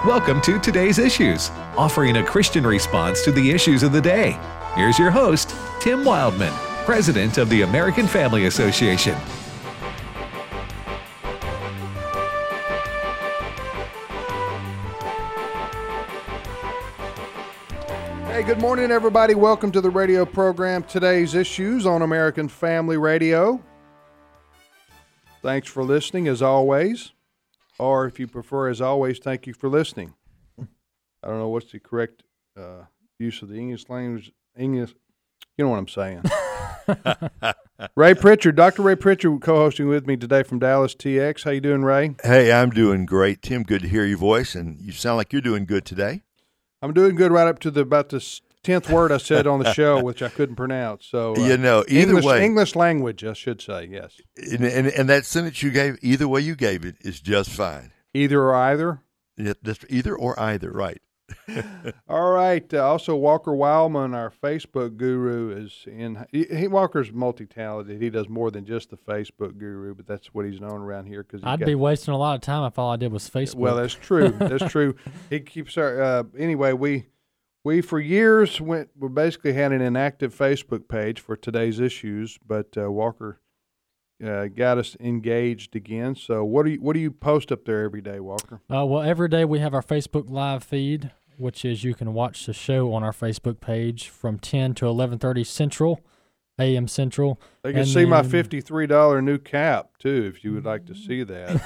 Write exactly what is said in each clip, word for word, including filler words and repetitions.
Welcome to Today's Issues, offering a Christian response to the issues of the day. Here's your host, Tim Wildman, President of the American Family Association. Hey, good morning, everybody. Welcome to the radio program, Today's Issues on American Family Radio. Thanks for listening, as always. Or if you prefer, as always, thank you for listening. I don't know what's the correct uh, use of the English language. English, you know what I'm saying. Ray Pritchard, Doctor Ray Pritchard, co-hosting with me today from Dallas T X. How you doing, Ray? Hey, I'm doing great, Tim. Good to hear your voice, and you sound like you're doing good today. I'm doing good right up to the about the tenth word I said on the show, which I couldn't pronounce. So uh, you know, either English, way, English language, I should say, yes. And, and, and that sentence you gave, either way you gave it, is just fine. Either or either. Yeah, that's either or either, right? All right. Uh, also, Walker Wildman, our Facebook guru, is in. He, he Walker's multi-talented. He does more than just the Facebook guru, but that's what he's known around here. Because I'd got, be wasting a lot of time if all I did was Facebook. Well, that's true. That's true. He keeps our. Uh, anyway, we we for years went. We basically had an inactive Facebook page for Today's Issues, but uh, Walker uh, got us engaged again. So, what do you what do you post up there every day, Walker? Uh, well, every day we have our Facebook live feed, which is you can watch the show on our Facebook page from ten to eleven thirty Central, A M Central. They can and see my then- fifty-three dollars new cap too, if you would like to see that.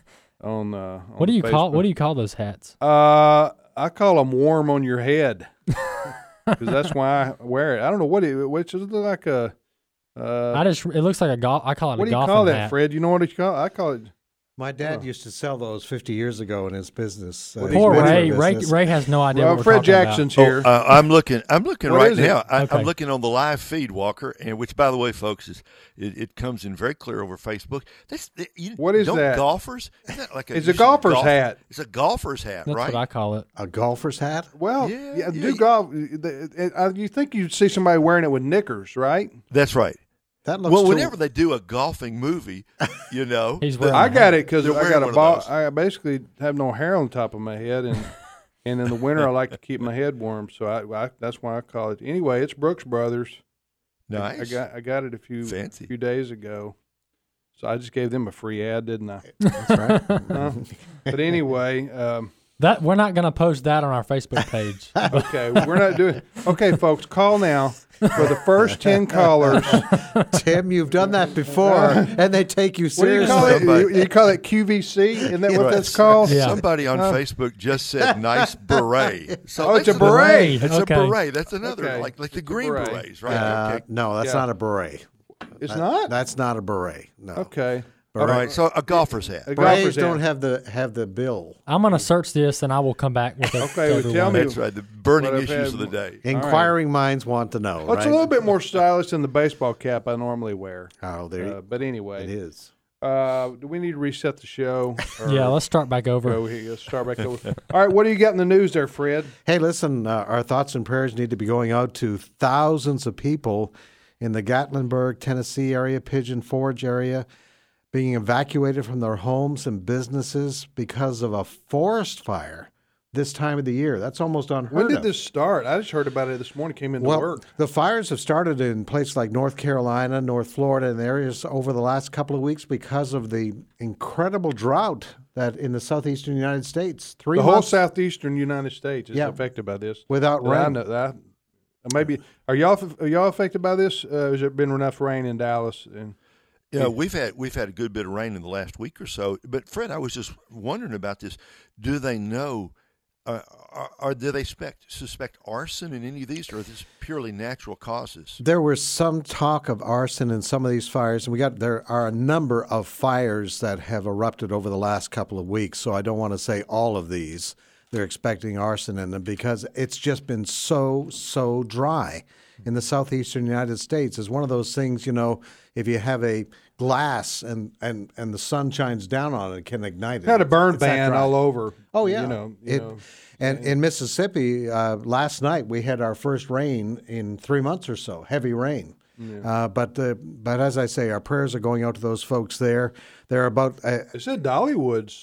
on, uh, on What do you Facebook. call What do you call those hats? Uh, I call them warm on your head because that's why I wear it. I don't know what it, which is like a. Uh, I just it looks like a golf. I call it what a do you golfing call that, hat. Fred? You know what you call? I call it. My dad Oh. used to sell those fifty years ago in his business. Uh, What his Poor winter Ray. Ray. business. Ray has no idea. Well, what we're Fred talking about. Jackson's Oh, here. uh, I'm looking. I'm looking What right is it? now. I, Okay. I'm looking on the live feed, Walker, and which, by the way, folks, is it, it comes in very clear over Facebook. That's you, What is don't that? Golfers? Isn't that like a, It's you a see golfer's golf- hat. It's a golfer's hat, That's right? what I call it. A golfer's hat? Well, Yeah, yeah, yeah, do you- golf. the- uh, You think you'd see somebody wearing it with knickers, right? That's right. That looks Well, too- whenever they do a golfing movie, you know, He's the- wearing I got it because They're I wearing got one a of ball. those. I basically have no hair on top of my head, and and in the winter I like to keep my head warm. So I, I that's why I call it. Anyway, it's Brooks Brothers. I- nice. I got I got it a few Fancy. few days ago. So I just gave them a free ad, didn't I? That's right. Huh? But anyway, um, That we're not going to post that on our Facebook page. okay, we're not doing. Okay, folks, call now for the first ten callers. Tim, you've done that before, and they take you What do you seriously. call it? Somebody- You, you call it Q V C? Isn't that what Right. that's called? Yeah. Somebody on Uh, Facebook just said "nice beret." So Oh, it's a that's beret. It's Okay. a beret. That's another Okay. like like the It's a green beret. berets, right? Uh, okay. no, that's Yeah. not a beret. It's That- not. That's not a beret. No. Okay. All right. So a golfer's hat. A Berets golfer's don't hat. have the have the bill. I'm going to search this and I will come back with it. Okay, well, to tell everyone. me- That's right. The burning What I've issues had- of the day. Inquiring minds want to know. Well, it's right? a little bit more stylish than the baseball cap I normally wear. Oh, there Uh, but anyway, it is. Uh, do we need to reset the show? Or Yeah, let's start back over. go here. Let's start back over. All right, what do you got in the news there, Fred? Hey, listen, uh, our thoughts and prayers need to be going out to thousands of people in the Gatlinburg, Tennessee area, Pigeon Forge area, being evacuated from their homes and businesses because of a forest fire this time of the year. That's almost unheard When did of. this start? I just heard about it this morning. Came into well, work. the fires have started in places like North Carolina, North Florida, and areas over the last couple of weeks because of the incredible drought that in the southeastern United States. Three The whole months southeastern United States is Yeah. affected by this. without That I rain. know- that- maybe are y'all are y'all affected by this? Uh, has there been enough rain in Dallas? And Yeah, we've had we've had a good bit of rain in the last week or so. But Fred, I was just wondering about this. Do they know? Uh, or, or do they suspect suspect arson in any of these, or is this purely natural causes? There was some talk of arson in some of these fires, and we got there are a number of fires that have erupted over the last couple of weeks. So I don't want to say all of these. They're expecting arson in them because it's just been so so dry in the southeastern United States. It's one of those things, you know, if you have a glass and and and the sun shines down on it, it can ignite it. had a burn It's that ban dry. all over. Oh yeah, you know, you it, know. and in Mississippi uh, last night we had our first rain in three months or so, heavy rain. Uh, but uh, but as I say, our prayers are going out to those folks there. They're about uh, They said Dollywood's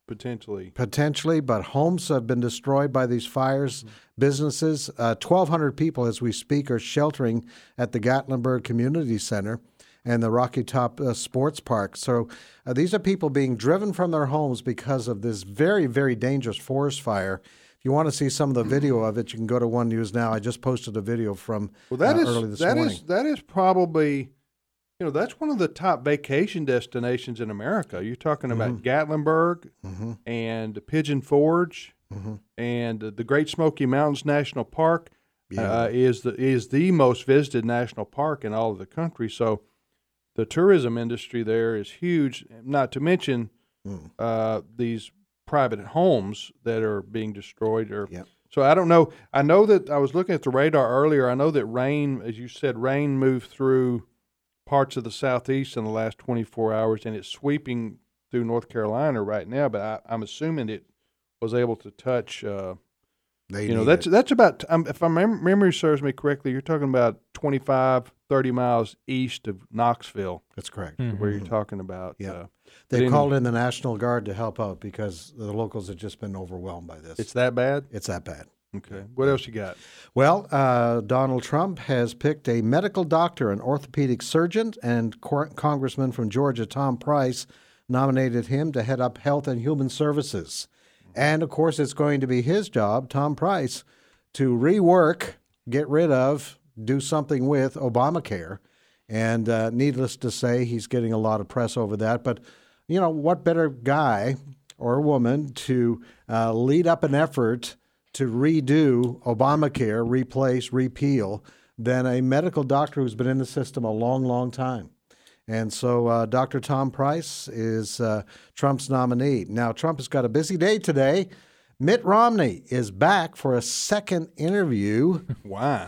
potentially. Potentially, but homes have been destroyed by these fires. Mm-hmm. Businesses, uh, twelve hundred people as we speak are sheltering at the Gatlinburg Community Center and the Rocky Top uh, Sports Park. So uh, these are people being driven from their homes because of this very, very dangerous forest fire. If you want to see some of the video of it, you can go to One News Now. I just posted a video from well, that uh, is, early this that morning. Is, that is probably, you know, that's one of the top vacation destinations in America. You're talking about mm-hmm. Gatlinburg mm-hmm. and Pigeon Forge mm-hmm. and the Great Smoky Mountains National Park yeah. uh, is the is the most visited national park in all of the country. So the tourism industry there is huge, not to mention mm. uh, these private homes that are being destroyed. Or yep. So I don't know. I know that I was looking at the radar earlier. I know that rain, as you said, rain moved through parts of the southeast in the last twenty-four hours, and it's sweeping through North Carolina right now. But I, I'm assuming it was able to touch. Uh, they you know, that's it. that's about. Um, if my mem- memory serves me correctly, you're talking about twenty-five, thirty miles east of Knoxville. That's correct. Mm-hmm. Where you're talking about. Yeah, uh, they called in the National Guard to help out because the locals have just been overwhelmed by this. It's that bad. It's that bad. Okay. What else you got? Well, uh, Donald Trump has picked a medical doctor, an orthopedic surgeon, and cor- Congressman from Georgia, Tom Price, nominated him to head up Health and Human Services. And, of course, it's going to be his job, Tom Price, to rework, get rid of, do something with Obamacare. And uh, needless to say, he's getting a lot of press over that. But, you know, what better guy or woman to uh, lead up an effort to redo Obamacare, replace, repeal, than a medical doctor who's been in the system a long, long time. And so uh, Doctor Tom Price is uh, Trump's nominee. Now, Trump has got a busy day today. Mitt Romney is back for a second interview. Why?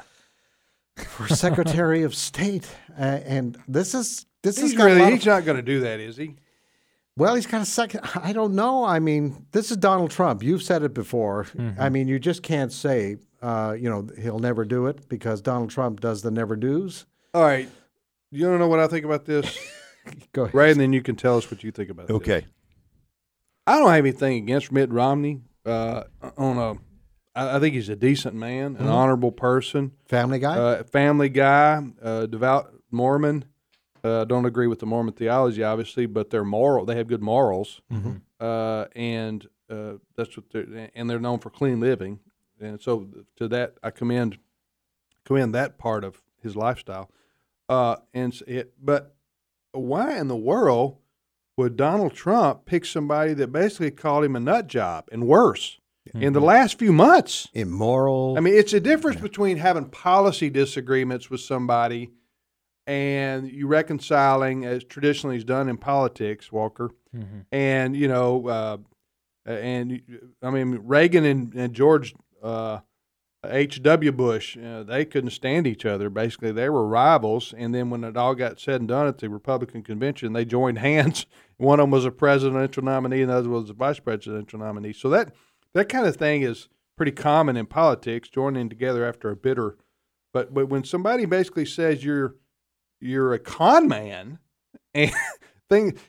For Secretary of State. Uh, and this is this he's is got really, a lot he's of, not going to do that, is he? Well, he's got a second. I don't know. I mean, this is Donald Trump. You've said it before. Mm-hmm. I mean, you just can't say, uh, you know, he'll never do it because Donald Trump does the never do's. All right. You don't know what I think about this? Go ahead. Ray, and then you can tell us what you think about it. Okay. This. I don't have anything against Mitt Romney. Uh, on a, I, I think he's a decent man, an mm-hmm. honorable person. Family guy? Uh, family guy, uh, devout Mormon. Uh, don't agree with the Mormon theology, obviously, but they're moral. They have good morals, mm-hmm. uh, and uh, that's what they're. And they're known for clean living, and so to that I commend commend that part of his lifestyle. Uh, and it, but why in the world would Donald Trump pick somebody that basically called him a nut job and worse mm-hmm. in the last few months? Immoral. I mean, it's a difference yeah. between having policy disagreements with somebody and you reconciling, as traditionally is done in politics, Walker. Mm-hmm. And, you know, uh, and I mean, Reagan and, and George uh, H W. Bush, uh, they couldn't stand each other. Basically, they were rivals. And then when it all got said and done at the Republican convention, they joined hands. One of them was a presidential nominee, and the other was a vice presidential nominee. So that that kind of thing is pretty common in politics, joining together after a bitter. But but when somebody basically says you're you're a con man, and thing,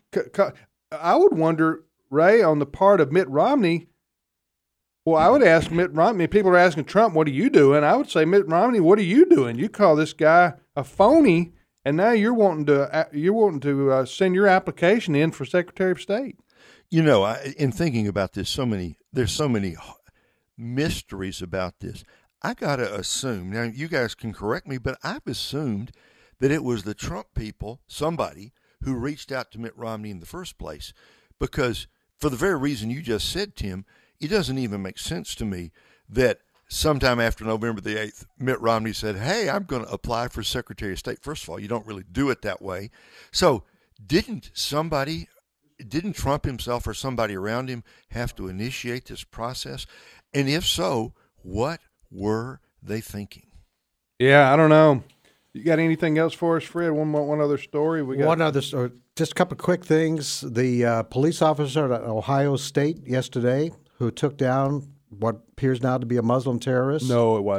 I would wonder, Ray, on the part of Mitt Romney. Well, I would ask Mitt Romney. People are asking Trump, "What are you doing?" I would say, Mitt Romney, what are you doing? You call this guy a phony, and now you're wanting to you're wanting to uh, send your application in for Secretary of State. You know, I, in thinking about this, so many there's so many mysteries about this. I gotta assume now. You guys can correct me, but I've assumed that it was the Trump people, somebody who reached out to Mitt Romney in the first place, because for the very reason you just said, Tim. It doesn't even make sense to me that sometime after November the eighth, Mitt Romney said, hey, I'm going to apply for Secretary of State. First of all, you don't really do it that way. So didn't somebody, didn't Trump himself or somebody around him have to initiate this process? And if so, what were they thinking? Yeah, I don't know. You got anything else for us, Fred? One one other story? We got One other story. Just a couple of quick things. The uh, police officer at Ohio State yesterday who took down what appears now to be a Muslim terrorist. No, it wasn't.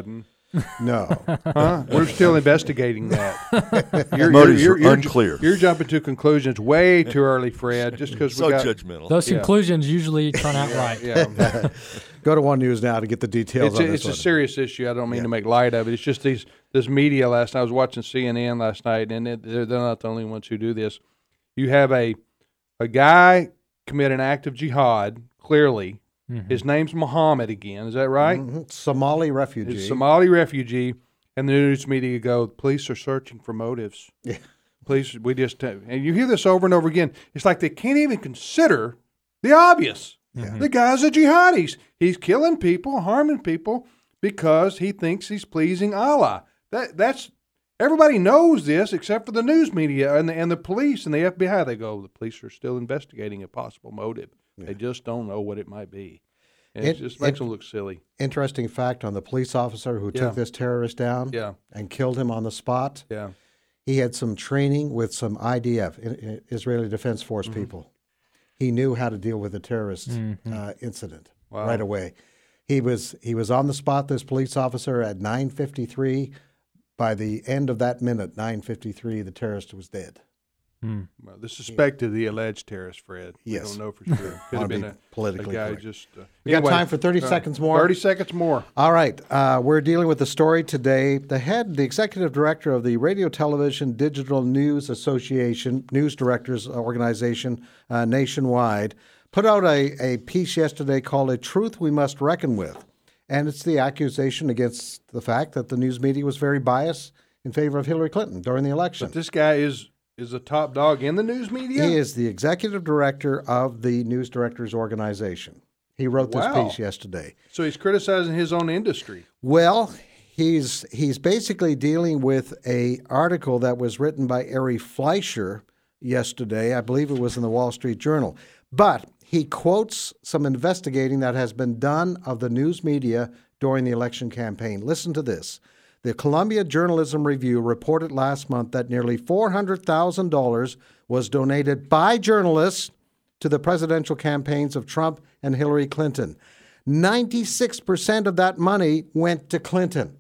No. Huh? We're still investigating that. You're, Motives you're, are you're, unclear. You're, you're jumping to conclusions way too early, Fred. Just because So we got judgmental. Those Yeah. conclusions usually turn out right. yeah. Go to One News now to get the details It's on a, this it's a one. serious issue. I don't mean Yeah. to make light of it. It's just these this media last night. I was watching C N N last night, and it, they're, they're not the only ones who do this. You have a a guy commit an act of jihad. Clearly, Mhm. his name's Muhammad again. Is that right? Mhm. Somali refugee. He's a Somali refugee, and the news media go, police are searching for motives. Yeah. Police, we just, and you hear this over and over again. It's like they can't even consider the obvious. Yeah. The guy's a jihadi. He's killing people, harming people because he thinks he's pleasing Allah. That that's everybody knows this except for the news media and the, and the police and the F B I. They go, the police are still investigating a possible motive. Yeah. They just don't know what it might be. And It- it, just makes it- them look silly. Interesting fact on the police officer who Yeah. took this terrorist down Yeah, and killed him on the spot. yeah. He had some training with some I D F, I- I- Israeli Defense Force Mm-hmm. people. He knew how to deal with a terrorist Mhm. uh, incident Wow. right away. He was he was on the spot. This police officer at nine fifty-three. By the end of that minute, nine fifty-three, the terrorist was dead. Hmm. Well, the suspected, the alleged terrorist, Fred. We Yes. don't know for sure. Could Wanna have been be a, a politically guy correct. just. Uh, We got anyway, time for thirty uh, seconds more. Thirty seconds more. All right, uh, we're dealing with the story today. The head, the executive director of the Radio Television Digital News Association, News Directors Organization uh, nationwide, put out a, a piece yesterday called "A Truth We Must Reckon With," and it's the accusation against the fact that the news media was very biased in favor of Hillary Clinton during the election. But this guy is is a top dog in the news media. He is the executive director of the News Directors Organization. He wrote this Wow. piece yesterday. So he's criticizing his own industry. Well, he's he's basically dealing with a article that was written by Ari Fleischer yesterday. I believe it was in the Wall Street Journal. But he quotes some investigating that has been done of the news media during the election campaign. Listen to this. The Columbia Journalism Review reported last month that nearly four hundred thousand dollars was donated by journalists to the presidential campaigns of Trump and Hillary Clinton. ninety-six percent of that money went to Clinton.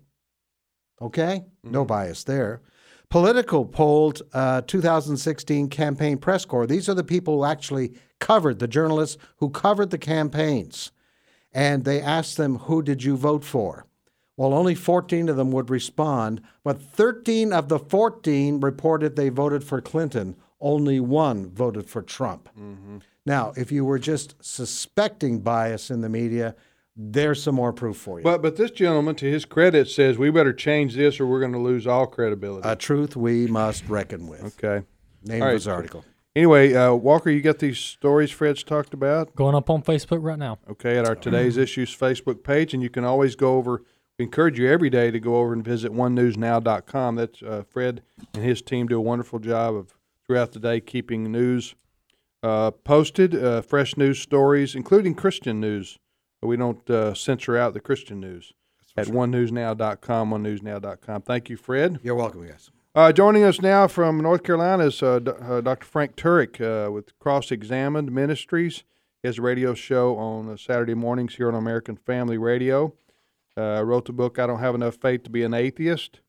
Okay? No bias there. Political polled uh, two thousand sixteen campaign press corps. These are the people who actually covered, the journalists who covered the campaigns. And they asked them, who did you vote for? Well, only fourteen of them would respond, but thirteen of the fourteen reported they voted for Clinton. Only one voted for Trump. Mm-hmm. Now, if you were just suspecting bias in the media, there's some more proof for you. But but this gentleman, to his credit, says we better change this or we're going to lose all credibility. A truth we must reckon with. okay. Name All of right. his article. Anyway, uh, Walker, you got these stories Fred's talked about. Going up on Facebook right now. Okay, at our Today's Issues Facebook page, and you can always go over. We encourage you every day to go over and visit one news now dot com. That's uh, Fred and his team do a wonderful job of throughout the day keeping news uh, posted, uh, fresh news stories, including Christian news. We don't uh, censor out the Christian news at one news now dot com, one news now dot com. Thank you, Fred. You're welcome, guys. Uh, joining us now from North Carolina is uh, D- uh, Doctor Frank Turek uh, with Cross Examined Ministries. He has a radio show on uh, Saturday mornings here on American Family Radio. Uh, wrote the book, I Don't Have Enough Faith to Be an Atheist.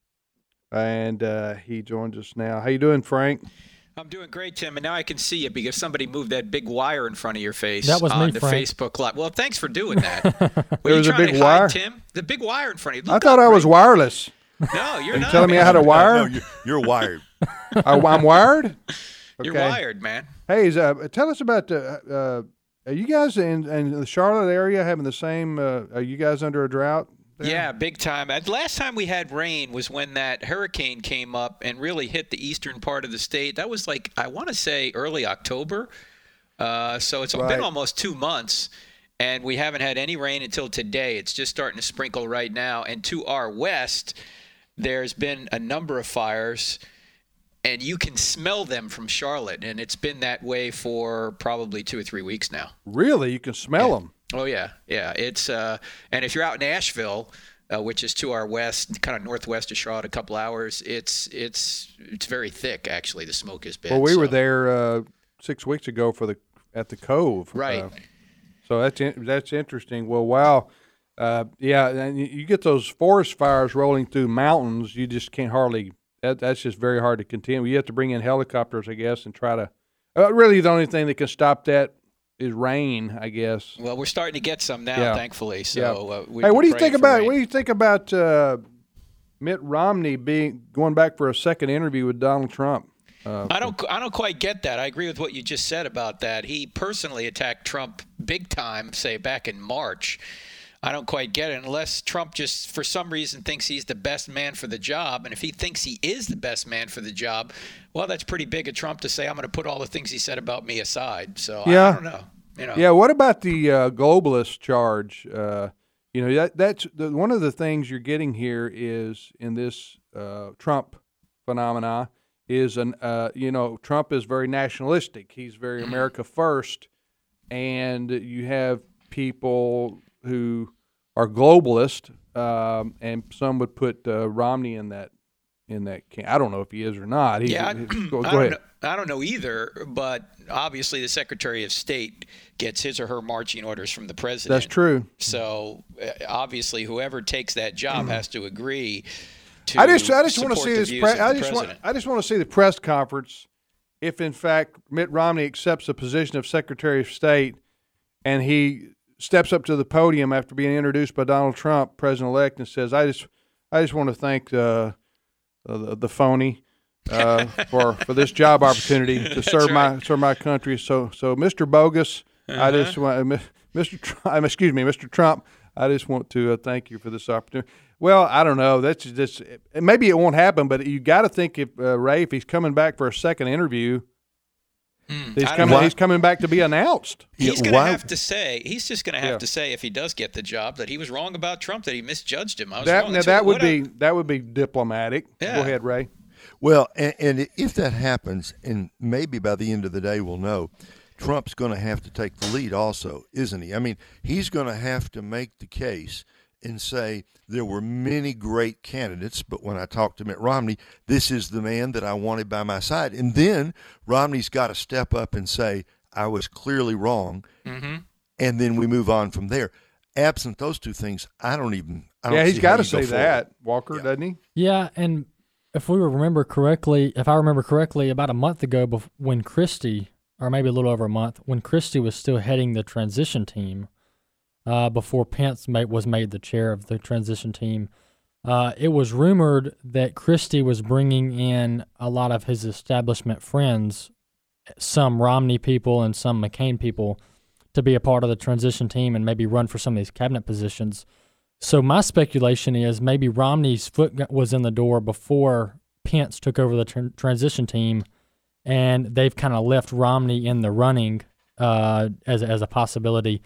And uh, he joins us now. How you doing, Frank? I'm doing great, Tim, and now I can see you because somebody moved that big wire in front of your face That was me, on the Frank. Facebook Live. Well, thanks for doing that. There Were you was a trying big to hide, wire? Tim? The big wire in front of you. I Look thought up, I was right? wireless. No, you're Are you not. telling me I man. had a wire? No, you're, you're wired. I, I'm wired? You're Okay. wired, man. Hey, is, uh, tell us about the. Uh, are you guys in, in the Charlotte area having the same? Uh, are you guys under a drought? there? Yeah, big time. Uh, The last time we had rain was when that hurricane came up and really hit the eastern part of the state. That was like, I want to say early October. Uh, so it's Right. been almost two months, and we haven't had any rain until today. It's just starting to sprinkle right now. And to our west, there's been a number of fires, and you can smell them from Charlotte. And it's been that way for probably two or three weeks now. Really? You can smell them. Oh yeah, yeah. It's uh, and if you're out in Asheville, uh, which is to our west, kind of northwest of Charlotte, a couple hours, it's it's it's very thick. Actually, the smoke has been. Well, we were so- there uh, six weeks ago for the at the Cove. Right. Uh, so that's in, that's interesting. Well, wow. Uh, yeah, and you- you get those forest fires rolling through mountains. You just can't hardly. That, that's just very hard to contend. You have to bring in helicopters, I guess, and try to. Uh, really, the only thing that can stop that is rain, I guess. Well, we're starting to get some now, Yeah. thankfully. So, Yeah. uh, we Hey, can what do you pray think for about rain. what do you think about uh, Mitt Romney being going back for a second interview with Donald Trump? Uh, I don't. I don't quite get that. I agree with what you just said about that. He personally attacked Trump big time, say back in March. I don't quite get it unless Trump just, for some reason, thinks he's the best man for the job. And if he thinks he is the best man for the job, well, that's pretty big of Trump to say, I'm going to put all the things he said about me aside. So Yeah. I, I don't know. You know. Yeah. What about the uh, globalist charge? Uh, you know, that that's the, one of the things you're getting here is in this uh, Trump phenomena is an uh, you know, Trump is very nationalistic. He's very America first, and you have people who are globalist, um, and some would put uh, Romney in that in that camp. I don't know if he is or not. He's, Yeah, I, he's- go, I go don't ahead. know, I don't know either, but obviously the Secretary of State gets his or her marching orders from the president. That's true. So uh, obviously, whoever takes that job has to agree to. I just I just want to support see the this. views Pre- of the I just want president. I just want to see the press conference if in fact Mitt Romney accepts the position of Secretary of State and he steps up to the podium after being introduced by Donald Trump, President-elect, and says, "I just I just want to thank uh, the the phony uh, for for this job opportunity to serve my serve my country." So so Mister Bogus, I just want Mister Trump, excuse me, Mister Trump. I just want to uh, thank you for this opportunity. Well, I don't know. That's just maybe it won't happen, but you got to think if uh, Ray, if he's coming back for a second interview, he's I don't coming. know. He's coming back to be announced. He's Yeah, going to why- have to say. He's just going to have Yeah. to say if he does get the job that he was wrong about Trump, that he misjudged him. I was That wrong. now That's that what- would what I- be that would be diplomatic. Yeah. Go ahead, Ray. Well, and, and if that happens, and maybe by the end of the day we'll know, Trump's going to have to take the lead also, isn't he? I mean, he's going to have to make the case and say there were many great candidates, but when I talked to Mitt Romney, this is the man that I wanted by my side. And then Romney's got to step up and say, I was clearly wrong, Mm-hmm. and then we move on from there. Absent those two things, I don't even. I don't Yeah, he's see got how to you go say forward. that, Walker, Yeah. doesn't he? Yeah, and if we remember correctly, if I remember correctly, about a month ago, bef- when Christie, or maybe a little over a month, when Christie was still heading the transition team, uh, before Pence made, was made the chair of the transition team, uh, it was rumored that Christie was bringing in a lot of his establishment friends, some Romney people and some McCain people, to be a part of the transition team and maybe run for some of these cabinet positions. So my speculation is maybe Romney's foot got- was in the door before Pence took over the tran- transition team, and they've kind of left Romney in the running uh, as as a possibility.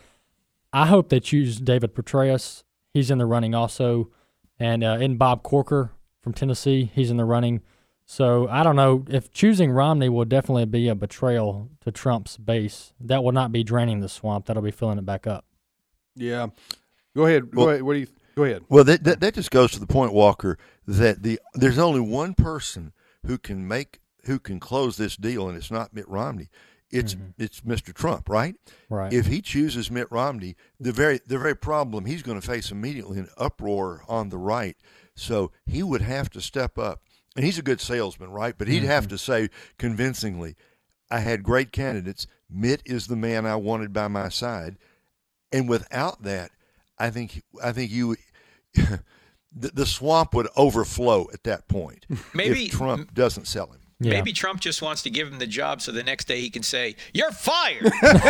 I hope they choose David Petraeus. He's in the running also, and uh, and Bob Corker from Tennessee, he's in the running. So I don't know if choosing Romney will definitely be a betrayal to Trump's base. That will not be draining the swamp. That'll be filling it back up. Yeah. Go ahead. Go Well- ahead. What do you? Go ahead. Well, that, that that just goes to the point, Walker, that the there's only one person who can make who can close this deal, and it's not Mitt Romney. It's it's Mister Trump, right? Right. If he chooses Mitt Romney, the very the very problem he's going to face immediately an uproar on the right. So he would have to step up, and he's a good salesman, right? But he'd have to say convincingly, "I had great candidates. Mitt is the man I wanted by my side," and without that, I think I think you. The, the swamp would overflow at that point Maybe- if Trump doesn't sell him. Yeah. Maybe Trump just wants to give him the job so the next day he can say, "You're fired."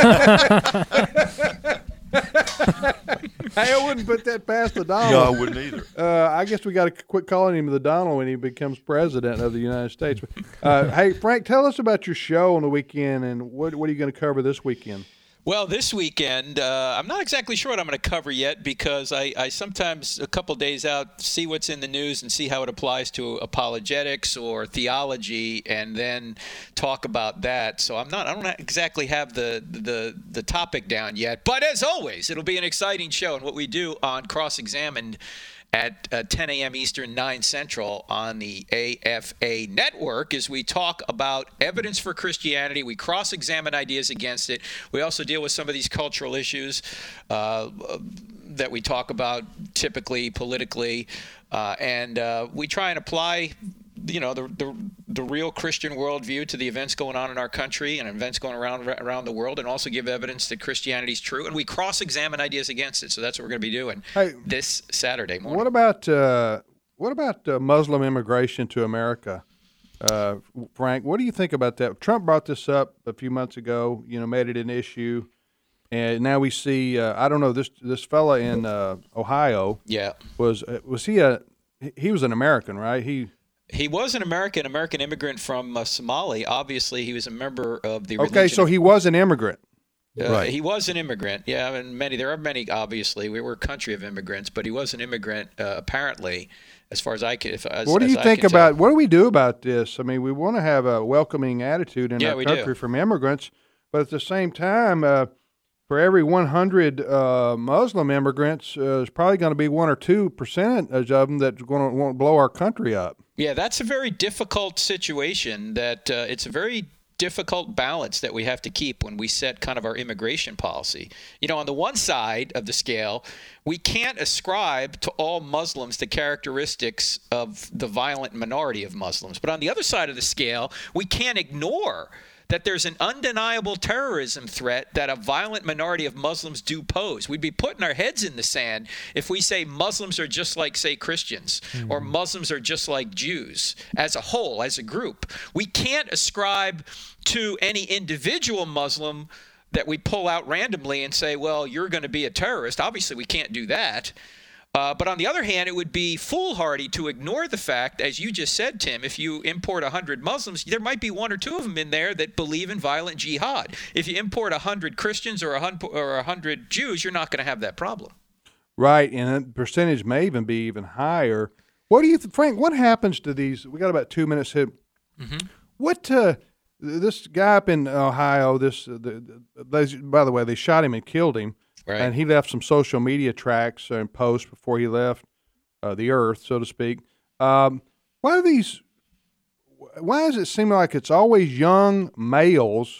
Hey, I wouldn't put that past the No, I Donald. wouldn't either. Uh, I guess we got to quit calling him the Donald when he becomes president of the United States. Uh, hey, Frank, tell us about your show on the weekend and what what are you going to cover this weekend? Well, this weekend, uh, I'm not exactly sure what I'm going to cover yet because I, I sometimes, a couple days out, see what's in the news and see how it applies to apologetics or theology, and then talk about that. So I'm not, I don't exactly have the the the topic down yet. But as always, it'll be an exciting show, and what we do on Cross Examined at uh, ten a.m. Eastern, nine Central on the A F A network is we talk about evidence for Christianity. We cross-examine ideas against it. We also deal with some of these cultural issues. Uh, that we talk about typically politically, uh, and uh, we try and apply, you know, the, the the real Christian worldview to the events going on in our country and events going around around the world, and also give evidence that Christianity is true. And we cross-examine ideas against it. So that's what we're going to be doing Hey, this Saturday morning. What about uh, what about uh, Muslim immigration to America? Uh, Frank, what do you think about that? Trump brought this up a few months ago, you know, made it an issue. And now we see, uh, I don't know, this this fella in uh, Ohio Yeah. was uh, was he a he was an American, right? He He was an American, American immigrant from uh, Somalia. Obviously, he was a member of the okay, religion so of- he was an immigrant. Uh, Right. He was an immigrant. Yeah, and many there are many. Obviously, we were a country of immigrants, but he was an immigrant uh, apparently, as far as I can. If, as, What do as you I think can about tell. what do we do about this? I mean, we want to have a welcoming attitude in Yeah, our we do. country from immigrants, but at the same time, uh, for every one hundred uh, Muslim immigrants, uh, there's probably going to be one or two percentage of them that's going to want to blow our country up. Yeah, that's a very difficult situation. That uh, it's a very difficult balance that we have to keep when we set kind of our immigration policy. You know, on the one side of the scale, we can't ascribe to all Muslims the characteristics of the violent minority of Muslims. But on the other side of the scale, we can't ignore that there's an undeniable terrorism threat that a violent minority of Muslims do pose. We'd be putting our heads in the sand if we say Muslims are just like, say, Christians, mm-hmm. or Muslims are just like Jews as a whole, as a group. We can't ascribe to any individual Muslim that we pull out randomly and say, well, you're going to be a terrorist. Obviously, we can't do that. Uh, but on the other hand, it would be foolhardy to ignore the fact, as you just said, Tim, if you import one hundred Muslims, there might be one or two of them in there that believe in violent jihad. If you import one hundred Christians or one hundred Jews, you're not going to have that problem. Right, and the percentage may even be even higher. What do you think, Frank, what happens to these? We got about two minutes here. Mm-hmm. What, uh, this guy up in Ohio, this, uh, the, the, by the way, they shot him and killed him. Right. And he left some social media tracks and posts before he left uh, the earth, so to speak. Um, why are these? Why does it seem like it's always young males,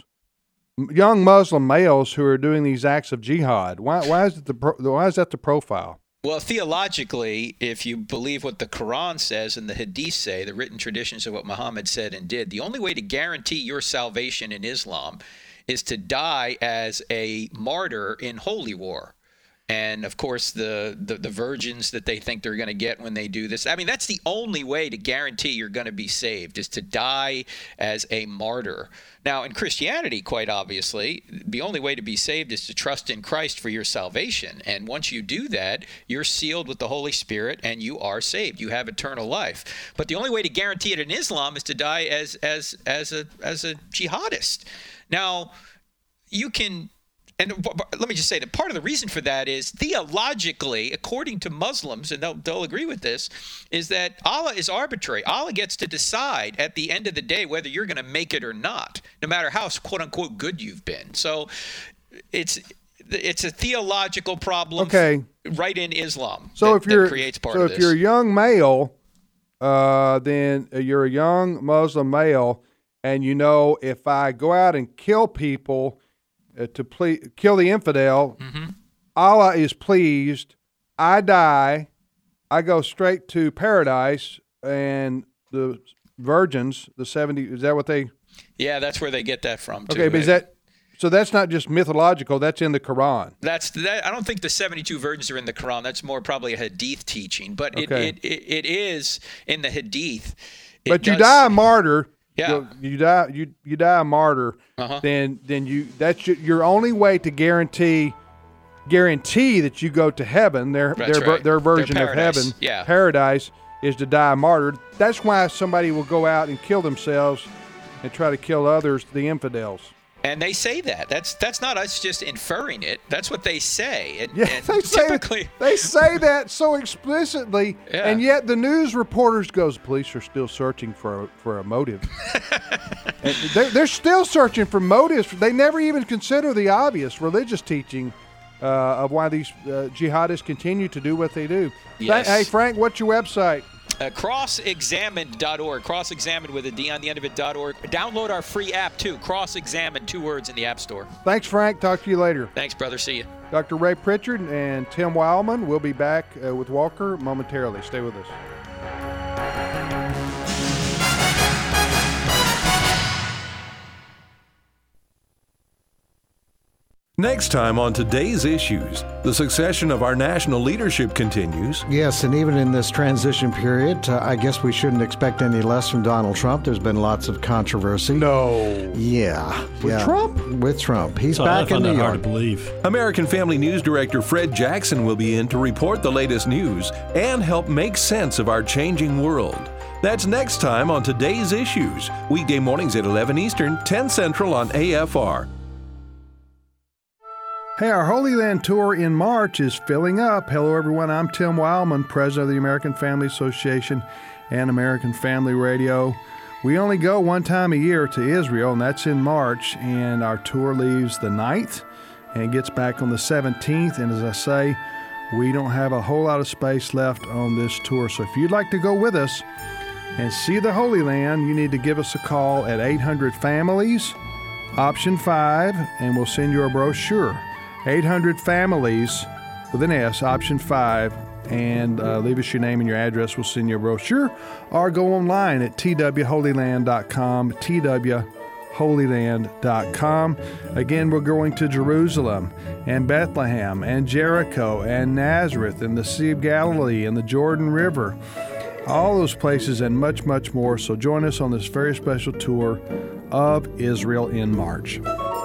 young Muslim males, who are doing these acts of jihad? Why? Why is it the? Why is that the profile? Well, theologically, if you believe what the Quran says and the Hadith say, the written traditions of what Muhammad said and did, the only way to guarantee your salvation in Islam is to die as a martyr in holy war. And, of course, the, the, the virgins that they think they're going to get when they do this. I mean, that's the only way to guarantee you're going to be saved, is to die as a martyr. Now, in Christianity, quite obviously, the only way to be saved is to trust in Christ for your salvation. And once you do that, you're sealed with the Holy Spirit and you are saved. You have eternal life. But the only way to guarantee it in Islam is to die as as as a as a jihadist. Now, you can, and let me just say that part of the reason for that is theologically, according to Muslims, and they'll, they'll agree with this, is that Allah is arbitrary. Allah gets to decide at the end of the day whether you're going to make it or not, no matter how quote unquote good you've been. So it's it's a theological problem, Okay. right in Islam. So that, if you're that creates part so of if this. you're a young male, uh, then you're a young Muslim male, and you know, if I go out and kill people uh, to ple- kill the infidel, Mm-hmm. Allah is pleased. I die. I go straight to paradise, and the virgins, the seventy. Is that what they? Yeah, that's where they get that from. Too. Okay, but is that so? That's not just mythological. That's in the Quran. That's that. I don't think the seventy-two virgins are in the Quran. That's more probably a Hadith teaching, but it Okay. it, it, it is in the Hadith. It But you does- die a martyr. Yeah. You, you die. You you die a martyr. Uh-huh. Then then you that's your, your only way to guarantee guarantee that you go to heaven. Their That's their ver- right. their version Their of paradise. heaven, Yeah. paradise, is to die a martyr. That's why somebody will go out and kill themselves and try to kill others, the infidels. And they say that. That's that's not us just inferring it. That's what they say. And, Yeah, and they say typically, they say that so explicitly, Yeah. and yet the news reporters goes, police are still searching for a, for a motive. And they're, they're still searching for motives. They never even consider the obvious religious teaching uh, of why these uh, jihadists continue to do what they do. Yes. Hey, Frank, what's your website? Uh, cross examined dot org. Cross-examined with a D on the end of it dot org. Download our free app, too. Cross-examined, two words in the App Store. Thanks, Frank. Talk to you later. Thanks, brother. See you. Doctor Ray Pritchard and Tim Wildman will be back uh, with Walker momentarily. Stay with us. Next time on Today's Issues, the succession of our national leadership continues. Yes, and even in this transition period, uh, I guess we shouldn't expect any less from Donald Trump. There's been lots of controversy. No. Yeah. With yeah. Trump? With Trump. He's Oh, back I in find New that York. hard to believe. American Family News Director Fred Jackson will be in to report the latest news and help make sense of our changing world. That's next time on Today's Issues, weekday mornings at eleven Eastern, ten Central on A F R. Hey, our Holy Land tour in March is filling up. Hello, everyone. I'm Tim Wildman, president of the American Family Association and American Family Radio. We only go one time a year to Israel, and that's in March, and our tour leaves the ninth and gets back on the seventeenth. And as I say, we don't have a whole lot of space left on this tour. So if you'd like to go with us and see the Holy Land, you need to give us a call at eight hundred families, option five, and we'll send you a brochure. eight hundred families with an S, option five, and uh, leave us your name and your address. We'll send you a brochure, or go online at t w holy land dot com, t w holy land dot com. Again, we're going to Jerusalem and Bethlehem and Jericho and Nazareth and the Sea of Galilee and the Jordan River, all those places and much, much more. So join us on this very special tour of Israel in March.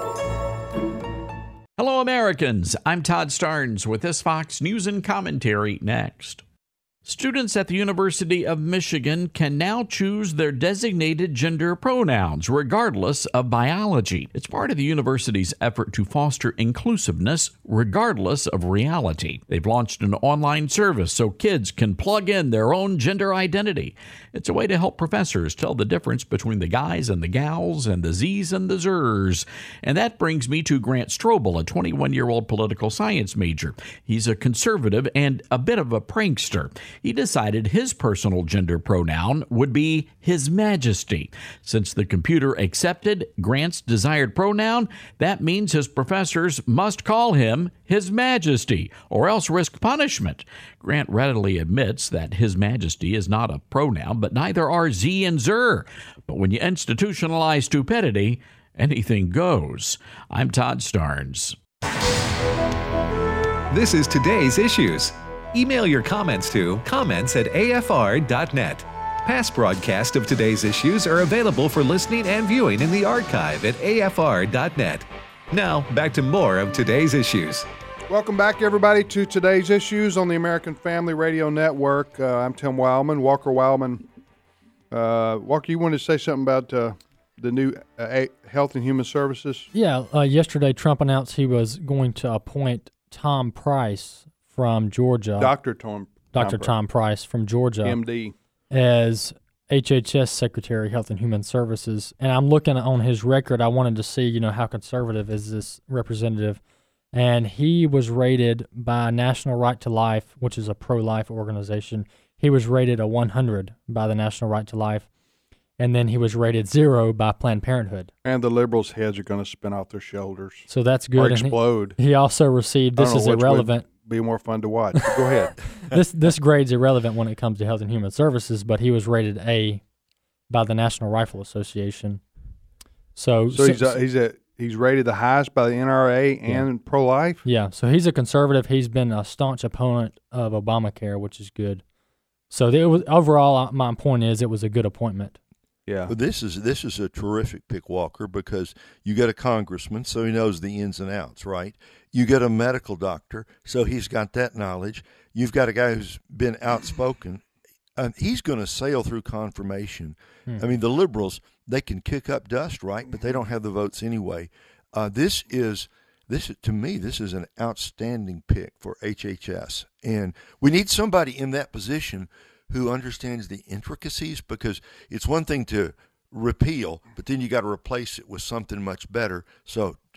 Hello, Americans. I'm Todd Starnes with this Fox News and Commentary next. Students at the University of Michigan can now choose their designated gender pronouns, regardless of biology. It's part of the university's effort to foster inclusiveness, regardless of reality. They've launched an online service so kids can plug in their own gender identity. It's a way to help professors tell the difference between the guys and the gals and the Z's and the Zers. And that brings me to Grant Strobel, a twenty-one-year-old political science major. He's a conservative and a bit of a prankster. He decided his personal gender pronoun would be His Majesty. Since the computer accepted Grant's desired pronoun, that means his professors must call him His Majesty, or else risk punishment. Grant readily admits that His Majesty is not a pronoun, but neither are Z and Zer. But when you institutionalize stupidity, anything goes. I'm Todd Starnes. This is Today's Issues. Email your comments to comments at a f r dot net. Past broadcasts of Today's Issues are available for listening and viewing in the archive at a f r dot net. Now, back to more of Today's Issues. Welcome back, everybody, to Today's Issues on the American Family Radio Network. Uh, I'm Tim Wildman, Walker Wildman. Uh, Walker, you wanted to say something about uh, the new uh, Health and Human Services? Yeah, uh, yesterday Trump announced he was going to appoint Tom Price from Georgia, Doctor Tom, Doctor Tom, Tom Price from Georgia, M D, as H H S Secretary, Health and Human Services. And I'm looking on his record. I wanted to see, you know, how conservative is this representative. And he was rated by National Right to Life, which is a pro-life organization. He was rated a one hundred by the National Right to Life. And then he was rated zero by Planned Parenthood. And the liberals' heads are going to spin off their shoulders. So that's good. Or And he- explode. He, also received, this is irrelevant. Be more fun to watch. Go ahead. this this grade's irrelevant when it comes to Health and Human Services, but he was rated A by the National Rifle Association. So, So he's a, he's a he's rated the highest by the N R A and Yeah. pro-life. yeah, so he's a conservative. He's been a staunch opponent of Obamacare, which is good. So it was overall. uh, My point is, it was a good appointment. Yeah. But this is this is a terrific pick, Walker, because you got a congressman, so he knows the ins and outs, right? You get a medical doctor, so he's got that knowledge. You've got a guy who's been outspoken. Um, he's going to sail through confirmation. Hmm. I mean, the liberals, they can kick up dust, right? But they don't have the votes anyway. Uh, this is this to me, this is an outstanding pick for H H S, and we need somebody in that position who understands the intricacies, because it's one thing to repeal, but then you got to replace it with something much better. So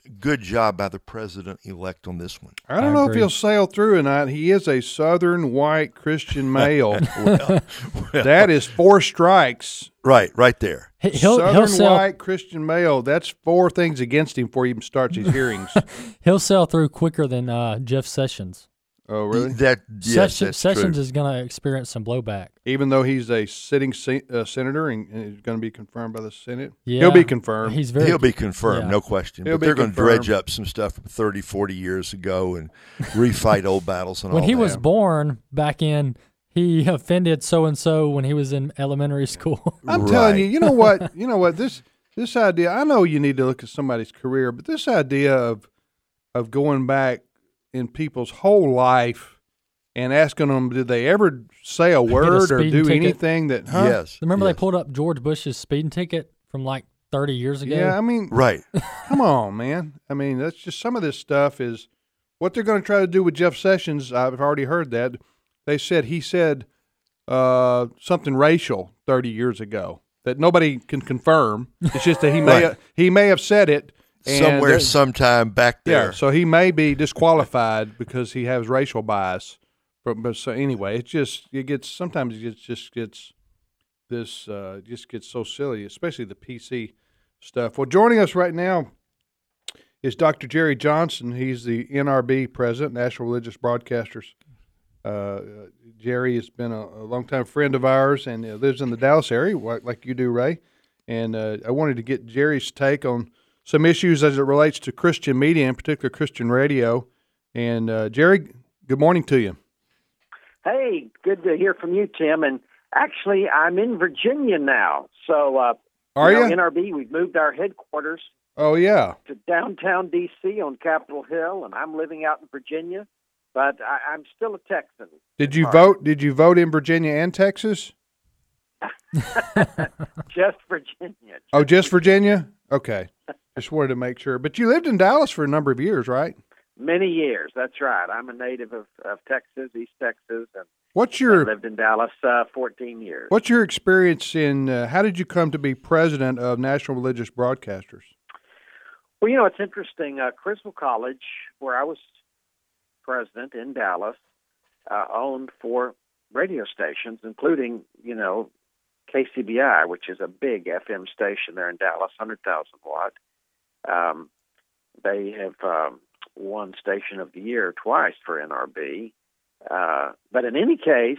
good job by the president-elect on this one. I don't I know agree. if he'll sail through or not. He is a Southern white Christian male. well, well, that is four strikes. Right, right there. He'll, Southern he'll sell, white Christian male. That's four things against him before he even starts his hearings. He'll sail through quicker than uh, Jeff Sessions. Oh, really? That yes, Sessions, that's Sessions true. is going to experience some blowback. Even though he's a sitting se- uh, senator and, and is going to be confirmed by the Senate? Yeah, He'll be confirmed. He's very He'll be confirmed, yeah. no question. He'll but they're be going to dredge confirmed. up some stuff from thirty, forty years ago and refight old battles and When all he that. was born back in, he offended so-and-so when he was in elementary school. I'm Right. telling you, you know what? You know what? This this idea, I know you need to look at somebody's career, but this idea of of going back in people's whole life and asking them, did they ever say a word or speeding do ticket. anything that, huh? Yes. Remember yes. they pulled up George Bush's speeding ticket from like thirty years ago? Yeah, I mean, Right. come on, man. I mean, that's just some of this stuff is what they're going to try to do with Jeff Sessions. I've already heard that. They said he said uh, something racial thirty years ago that nobody can confirm. It's just that he may Right. have, he may have said it and Somewhere, there- sometime back there. Yeah, so he may be disqualified because he has racial bias. But, but so anyway, it just it gets sometimes it gets, just gets this uh, just gets so silly, especially the P C stuff. Well, joining us right now is Doctor Jerry Johnson. He's the N R B president, National Religious Broadcasters. Uh, Jerry has been a, a longtime friend of ours and uh, lives in the Dallas area, like, like you do, Ray. And uh, I wanted to get Jerry's take on some issues as it relates to Christian media, in particular Christian radio. And uh, Jerry, good morning to you. Hey, good to hear from you, Tim. And actually, I'm in Virginia now. So, uh, Are you? Know, you? N R B, we've moved our headquarters Oh, yeah. to downtown D C on Capitol Hill, and I'm living out in Virginia. But I, I'm still a Texan. Did you Sorry. vote? Did you vote in Virginia and Texas? Just Virginia. Oh, just Virginia? Okay. Just wanted to make sure. But you lived in Dallas for a number of years, right? Many years. That's right. I'm a native of, of Texas, East Texas, and What's I your lived in Dallas uh, fourteen years. What's your experience in? Uh, how did you come to be president of National Religious Broadcasters? Well, you know, it's interesting. Uh, Criswell College, where I was president in Dallas, uh, owned four radio stations, including, you know, K C B I, which is a big F M station there in Dallas, one hundred thousand watt. Um, they have um, won Station of the Year twice for N R B. Uh, but in any case,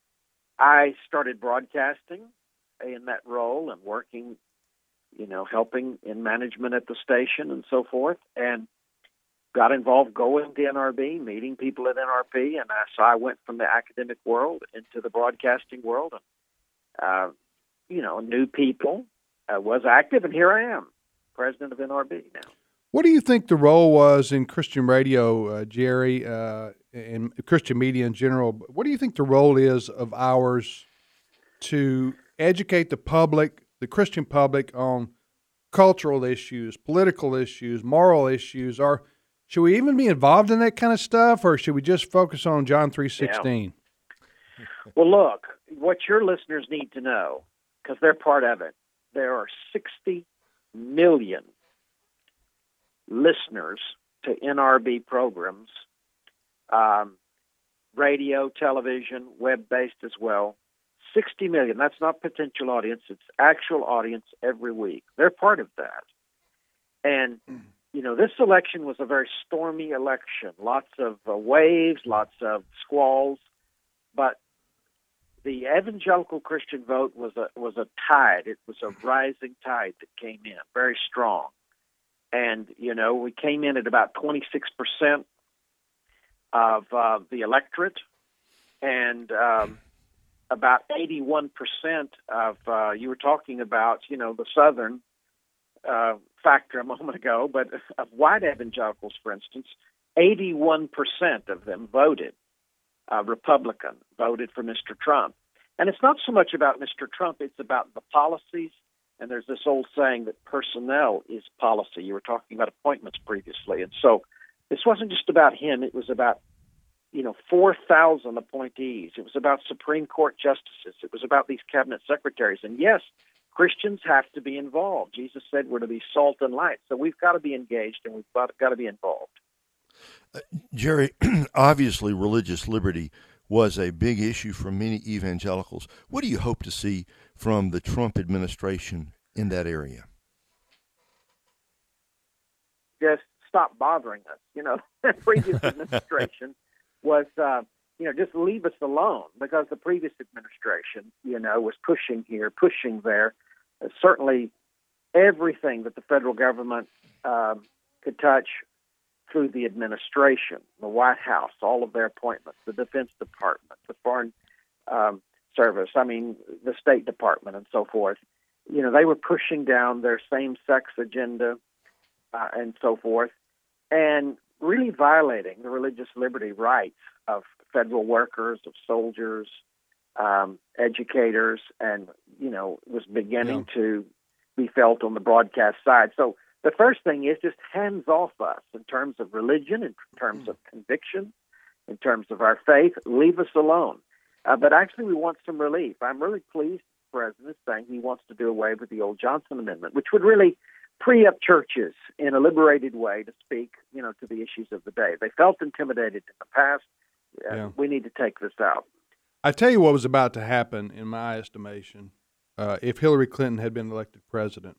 I started broadcasting in that role and working, you know, helping in management at the station and so forth, and got involved going to N R B, meeting people at N R B, and I, so I went from the academic world into the broadcasting world, and uh, you know, knew people, uh, was active, and here I am, president of N R B now. What do you think the role was in Christian radio, uh, Jerry, uh, and Christian media in general? What do you think the role is of ours to educate the public, the Christian public, on cultural issues, political issues, moral issues? Or should we even be involved in that kind of stuff, or should we just focus on John three sixteen? Yeah. Well, look, what your listeners need to know, because they're part of it, there are sixty million listeners to N R B programs, um, radio, television, web-based as well. sixty million. That's not potential audience. It's actual audience every week. They're part of that. And, you know, this election was a very stormy election. Lots of uh, waves, lots of squalls. But the evangelical Christian vote was a was a tide. It was a rising tide that came in, very strong. And, you know, we came in at about twenty-six percent of uh, the electorate, and um, about eighty-one percent of, uh, you were talking about, you know, the Southern uh, factor a moment ago, but of white evangelicals, for instance, eighty-one percent of them voted uh, Republican, voted for Mister Trump. And it's not so much about Mister Trump, it's about the policies. And there's this old saying that personnel is policy. You were talking about appointments previously. And so this wasn't just about him. It was about, you know, four thousand appointees. It was about Supreme Court justices. It was about these cabinet secretaries. And yes, Christians have to be involved. Jesus said we're to be salt and light. So we've got to be engaged and we've got, got to be involved. Uh, Jerry, obviously religious liberty was a big issue for many evangelicals. What do you hope to see from the Trump administration in that area? Just stop bothering us. You know, the previous administration was, uh, you know, just leave us alone, because the previous administration, you know, was pushing here, pushing there. Uh, certainly everything that the federal government uh, could touch through the administration, the White House, all of their appointments, the Defense Department, the Foreign um, Service, I mean, the State Department and so forth. You know, they were pushing down their same-sex agenda uh, and so forth, and really violating the religious liberty rights of federal workers, of soldiers, um, educators, and, you know, was beginning yeah. to be felt on the broadcast side. So the first thing is just hands off us in terms of religion, in terms of conviction, in terms of our faith. Leave us alone. Uh, but actually, we want some relief. I'm really pleased the President is saying he wants to do away with the old Johnson Amendment, which would really free up churches in a liberated way to speak, you know, to the issues of the day. They felt intimidated in the past. Uh, yeah. We need to take this out. I tell you what was about to happen, in my estimation, uh, if Hillary Clinton had been elected president.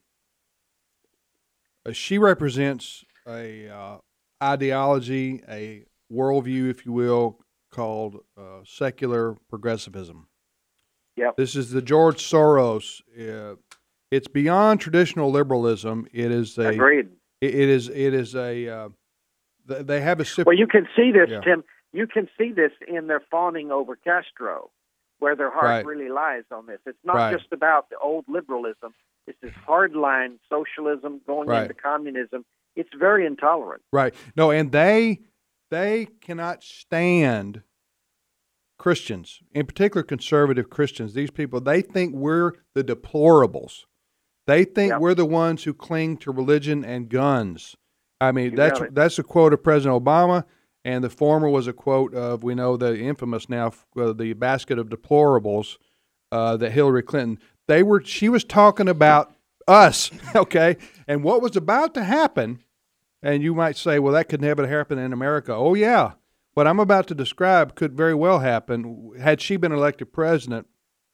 Uh, she represents a uh, ideology, a worldview, if you will, called uh, secular progressivism. Yep. This is the George Soros. Uh, it's beyond traditional liberalism. It is a. Agreed. It, it is. It is a. Uh, they have a. Well, you can see this, yeah. Tim. You can see this in their fawning over Castro, where their heart right. really lies on this. It's not right. just about the old liberalism. It's this hardline socialism going right. into communism. It's very intolerant. Right. No, and they they cannot stand Christians, in particular conservative Christians. These people, they think we're the deplorables. They think yep. we're the ones who cling to religion and guns. I mean, You that's got it. that's a quote of President Obama. And the former was a quote of, we know the infamous now, uh, the basket of deplorables uh, that Hillary Clinton, they were, she was talking about us, okay? And what was about to happen, and you might say, well, that could never happen in America. Oh, yeah. What I'm about to describe could very well happen had she been elected president.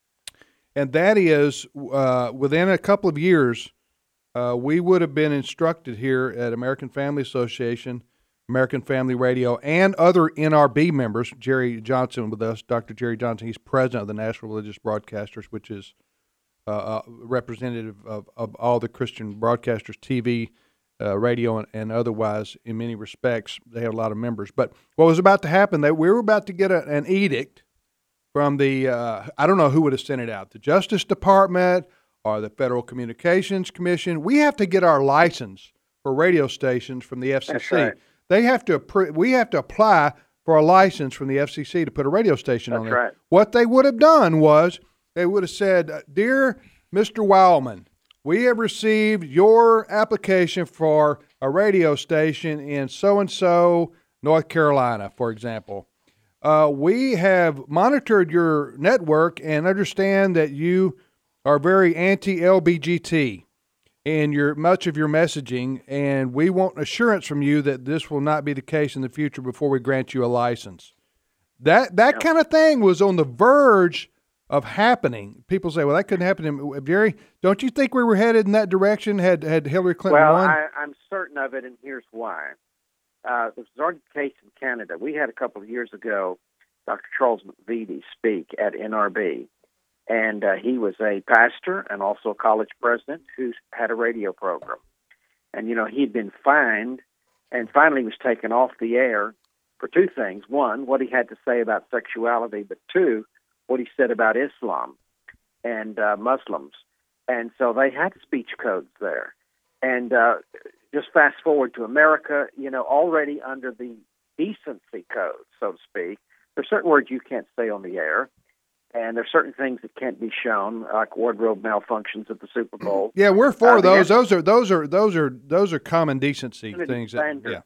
And that is, uh, within a couple of years, uh, we would have been instructed here at American Family Association, American Family Radio, and other N R B members. Jerry Johnson with us, Doctor Jerry Johnson. He's president of the National Religious Broadcasters, which is uh, a representative of, of all the Christian broadcasters, T V, uh, radio, and, and otherwise. In many respects, they have a lot of members. But what was about to happen, that we were about to get a, an edict from the, uh, I don't know who would have sent it out, the Justice Department or the Federal Communications Commission. We have to get our license for radio stations from the F C C. That's right. They have to. We have to apply for a license from the F C C to put a radio station That's on there. right. What they would have done was they would have said, "Dear Mister Wildman, we have received your application for a radio station in so and so North Carolina, for example. Uh, we have monitored your network and understand that you are very anti-L B G T." in your much of your messaging, and we want assurance from you that this will not be the case in the future before we grant you a license. That that Yep. kind of thing was on the verge of happening. People say, well, that couldn't happen. In, Jerry, don't you think we were headed in that direction had, had Hillary Clinton Well, won? I, I'm certain of it, and here's why. Uh, this was already the case in Canada. We had a couple of years ago Doctor Charles McVitie speak at N R B. And uh, he was a pastor and also a college president who had a radio program. And, you know, he'd been fined and finally was taken off the air for two things. One, what he had to say about sexuality, but two, what he said about Islam and uh, Muslims. And so they had speech codes there. And uh, just fast forward to America, you know, already under the decency code, so to speak, there's certain words you can't say on the air. And there's certain things that can't be shown, like wardrobe malfunctions at the Super Bowl. Yeah, we're for uh, those. Those are those are those are those are common decency things. That, yeah.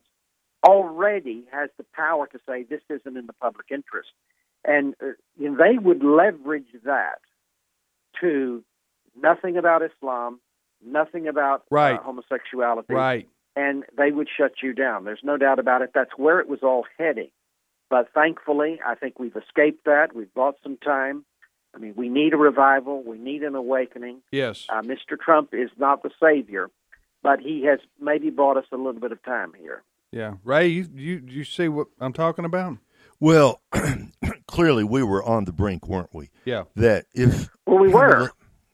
Already has the power to say this isn't in the public interest, and uh, you know, they would leverage that to nothing about Islam, nothing about Right. uh, homosexuality, Right. and they would shut you down. There's no doubt about it. That's where it was all heading. But thankfully, I think we've escaped that. We've bought some time. I mean, we need a revival. We need an awakening. Yes. Uh, Mister Trump is not the savior, but he has maybe bought us a little bit of time here. Yeah. Ray, you, you, you see what I'm talking about? Well, clearly we were on the brink, weren't we? Yeah. That if Well, we were.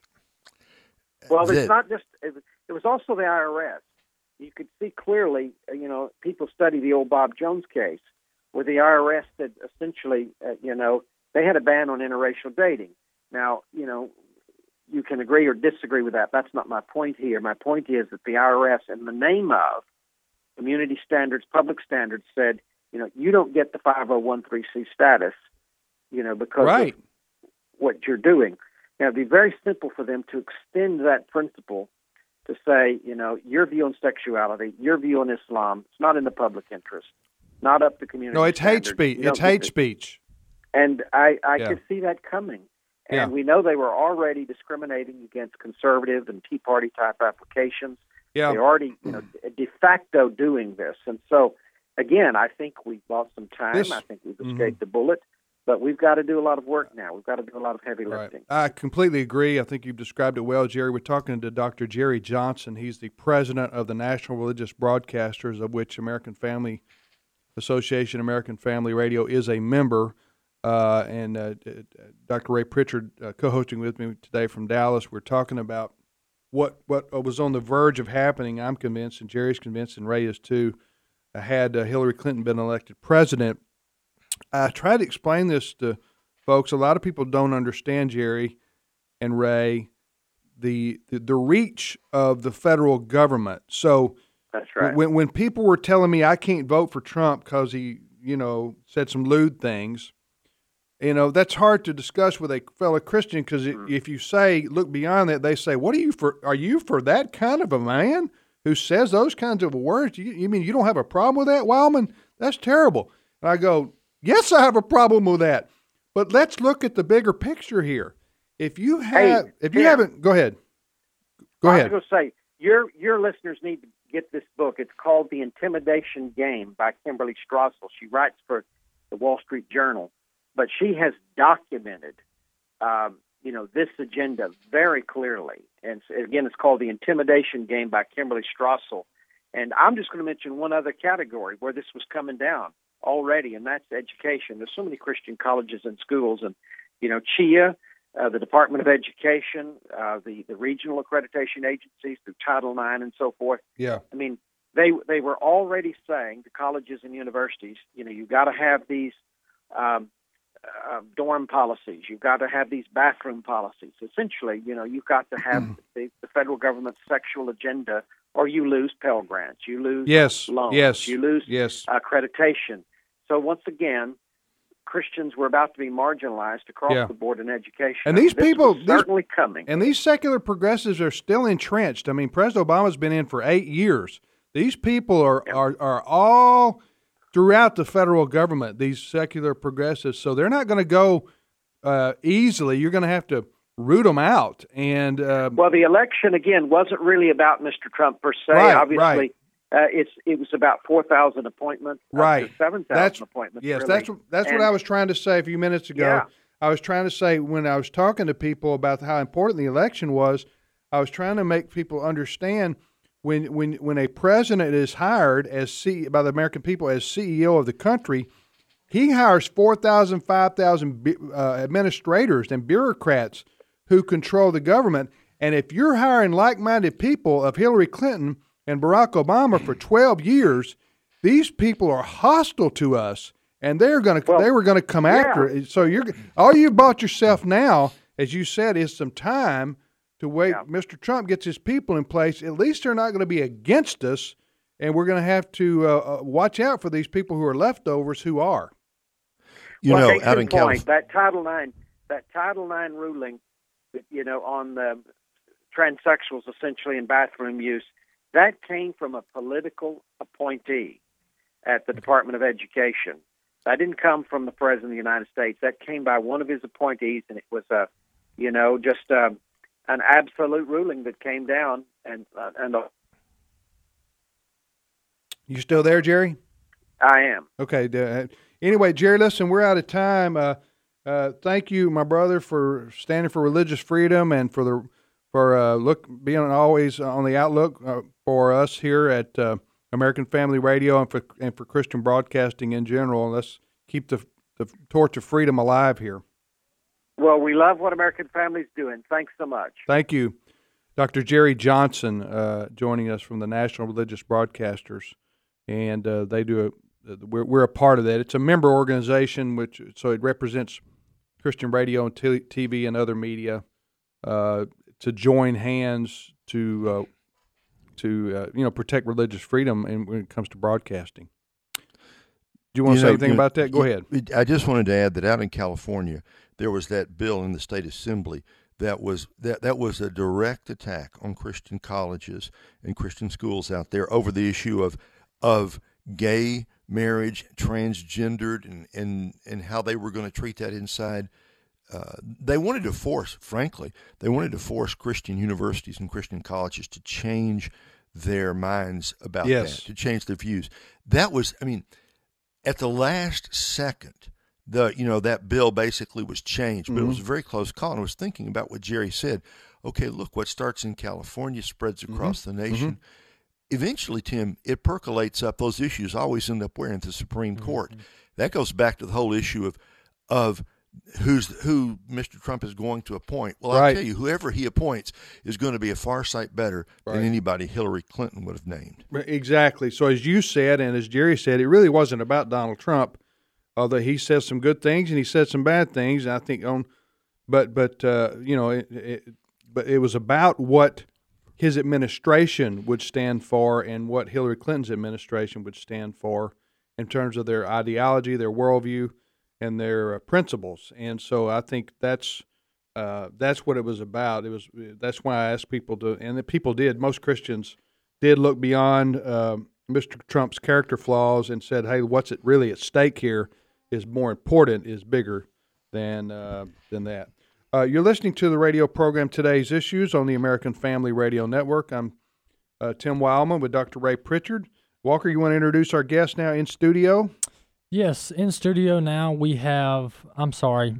Well, that- it's not just, it was- it was also the I R S. You could see clearly, uh, you know, people study the old Bob Jones case, where the I R S had essentially, uh, you know, they had a ban on interracial dating. Now, you know, you can agree or disagree with that. That's not my point here. My point is that the I R S, in the name of community standards, public standards, said, you know, you don't get the five oh one c status, you know, because Right. of what you're doing. Now, it'd be very simple for them to extend that principle to say, you know, your view on sexuality, your view on Islam, it's not in the public interest, not up to community No, it's hate standards. speech. You don't It's get hate to- speech. And I, I Yeah. could see that coming. And Yeah. we know they were already discriminating against conservative and Tea Party type applications. Yeah. They're already, you know, de facto doing this. And so, again, I think we bought some time. This- I think we've Mhm. escaped the bullet. But we've got to do a lot of work now. We've got to do a lot of heavy Right. lifting. I completely agree. I think you've described it well, Jerry. We're talking to Doctor Jerry Johnson. He's the president of the National Religious Broadcasters, of which American Family Association, American Family Radio is a member. Uh, and uh, Doctor Ray Pritchard, uh, co-hosting with me today from Dallas, we're talking about what what was on the verge of happening. I'm convinced, and Jerry's convinced, and Ray is too. Uh, had uh, Hillary Clinton been elected president, I try to explain this to folks. A lot of people don't understand, Jerry and Ray, the the, the reach of the federal government. So That's right. when when people were telling me I can't vote for Trump because he, you know, said some lewd things, you know, that's hard to discuss with a fellow Christian because Mm-hmm. if you say, look beyond that, they say, what are you for? Are you for that kind of a man who says those kinds of words? You, you mean you don't have a problem with that, Wildman? That's terrible. And I go, yes, I have a problem with that. But let's look at the bigger picture here. If you have, Hey, if you Tim. haven't, go ahead. Go I ahead. was going to say, your your listeners need to get this book. It's called The Intimidation Game by Kimberly Strassel. She writes for the Wall Street Journal, but she has documented, um, you know, this agenda very clearly. And so, again, it's called The Intimidation Game by Kimberly Strassel. And I'm just going to mention one other category where this was coming down already, and that's education. There's so many Christian colleges and schools, and you know, C H I A, uh, the Department of Education, uh, the the regional accreditation agencies through Title nine and so forth. Yeah. I mean, they they were already saying to colleges and universities, you know, you've got to have these um, uh, dorm policies, you've got to have these bathroom policies. Essentially, you know, you've got to have the, the federal government's sexual agenda, or you lose Pell Grants, you lose Yes. loans, Yes. you lose Yes. accreditation. So once again, Christians were about to be marginalized across Yeah. the board in education. And these This people- was these- certainly coming. And these secular progressives are still entrenched. I mean, President Obama's been in for eight years. These people are, are, are all throughout the federal government, these secular progressives. So they're not going to go uh, easily. You're going to have to root them out. And uh, Well, the election again wasn't really about Mister Trump per se. Right, Obviously, right. Uh, it's it was about four thousand appointments, Right. up to seven That's- thousand appointments. yes, really. that's that's And- what I was trying to say a few minutes ago. Yeah. I was trying to say when I was talking to people about how important the election was, I was trying to make people understand when when when a president is hired as C, by the American people as C E O of the country, he hires four thousand, five thousand uh, administrators and bureaucrats who control the government. And if you're hiring like-minded people of Hillary Clinton and Barack Obama for twelve years, these people are hostile to us, and they're going to Well, they were going to come after it. So you're all you bought yourself now, as you said, is some time to wait. Yeah. Mister Trump gets his people in place. At least they're not going to be against us, and we're going to have to uh, uh, watch out for these people who are leftovers who are. You well, know, case out in in point, California. that Title nine, that Title nine ruling, you know, on the transsexuals essentially in bathroom use, that came from a political appointee at the Department of Education. That didn't come from the President of the United States. That came by one of his appointees, and it was a, you know, just a, an absolute ruling that came down, and uh, and uh, You still there, Jerry? I am. Okay. Uh, anyway, Jerry, listen, we're out of time. Uh, uh, thank you, my brother, for standing for religious freedom and for the for uh, look being always on the outlook uh, for us here at uh, American Family Radio and for and for Christian broadcasting in general. Let's keep the the torch of freedom alive here. Well, we love what American Family's doing. Thanks so much. Thank you, Doctor Jerry Johnson, uh, joining us from the National Religious Broadcasters, and uh, they do a. We're we're a part of that. It's a member organization, which so it represents Christian radio and t- TV and other media uh, to join hands to uh, to uh, you know protect religious freedom and when it comes to broadcasting. Do you want to You say know, anything you know, about that? Go ahead. I just wanted to add that out in California, there was that bill in the state assembly that was that, that was a direct attack on Christian colleges and Christian schools out there over the issue of of gay marriage, transgendered, and, and, and how they were going to treat that inside. Uh, they wanted to force, frankly, they wanted to force Christian universities and Christian colleges to change their minds about Yes. that, to change their views. That was, I mean, at the last second, the you know that bill basically was changed, but Mm-hmm. it was a very close call. And I was thinking about what Jerry said. Okay, look, what starts in California spreads across Mm-hmm. the nation. Eventually, Tim, it percolates up. Those issues always end up where? In the Supreme Court. That goes back to the whole issue of of who's who Mister Trump is going to appoint. Well, Right. I'll tell you, whoever he appoints is going to be a far sight better Right. than anybody Hillary Clinton would have named. Exactly. So as you said, and as Jerry said, it really wasn't about Donald Trump, although he said some good things and he said some bad things. I think on, but but uh, you know, it, it, but it was about what his administration would stand for and what Hillary Clinton's administration would stand for in terms of their ideology, their worldview, and their uh, principles. And so I think that's uh, that's what it was about. It was that's why I asked people to, and the people did. Most Christians did look beyond uh, Mister Trump's character flaws and said, "Hey, what's it really at stake here is more important, is bigger than uh, than that." Uh, you're listening to the radio program Today's Issues on the American Family Radio Network. I'm uh, Tim Wildman with Doctor Ray Pritchard. Walker, you want to introduce our guest now in studio? Yes, in studio now we have, I'm sorry,